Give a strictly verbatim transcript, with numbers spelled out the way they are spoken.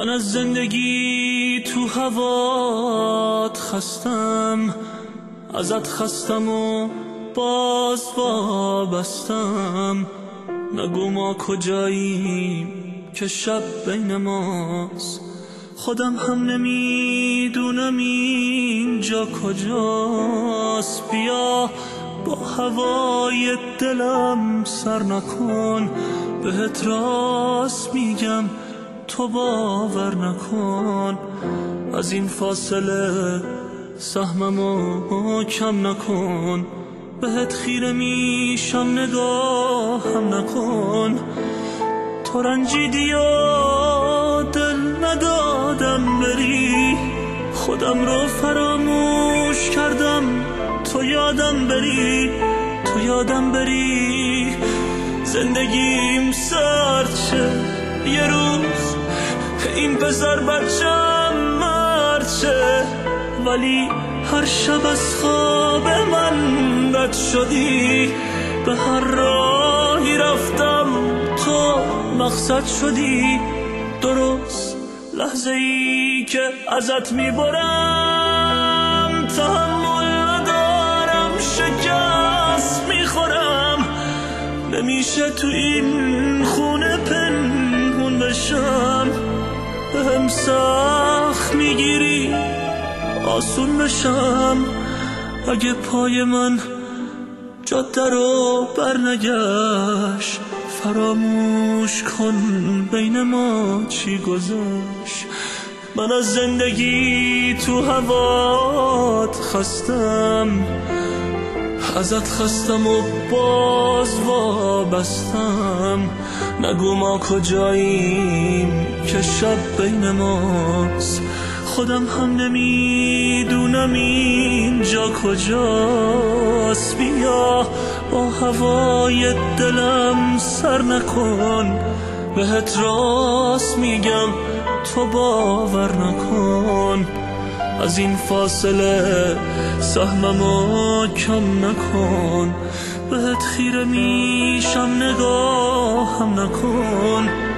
من از زندگی تو هوات خستم، ازت خستم و باز وابستم. نگو ما کجاییم که شب بین ماست، خودم هم نمیدونم اینجا کجاست. بیا با هوای دلم سر نکن، بهت راست میگم تو باور نکن. از این فاصله سهممو کم نکن، بهت خیره میشم نگاهم نکن. تو رنجیدی و دل ندادم بری، خودم رو فراموش کردم تو یادم بری، تو یادم بری. زندگیم سرچه یه روز این پسر بچم مرچه، ولی هر شب از خواب من رد شدی. به هر راهی رفتم تو مقصد شدی. درست لحظه ای که ازت میبرم تحمل ندارم، شکست میخورم. نمیشه تو این خونه پنهون بشم، بهم سخت میگیری آسون بشم. اگه پای من جاده رو برنگشت، فراموش کن بین ما چی گذشت. من از زندگی تو هوات خستم، ازت خستم و باز وابستم. نگو ما کجاییم که شب بین ماست، خودم هم نمیدونم اینجا کجاست. بیا با هوای دلم سر نکن، بهت راست میگم تو باور نکن. از این فاصله سهممو کم نکن، بهت خیره میشم نگاهم نکن.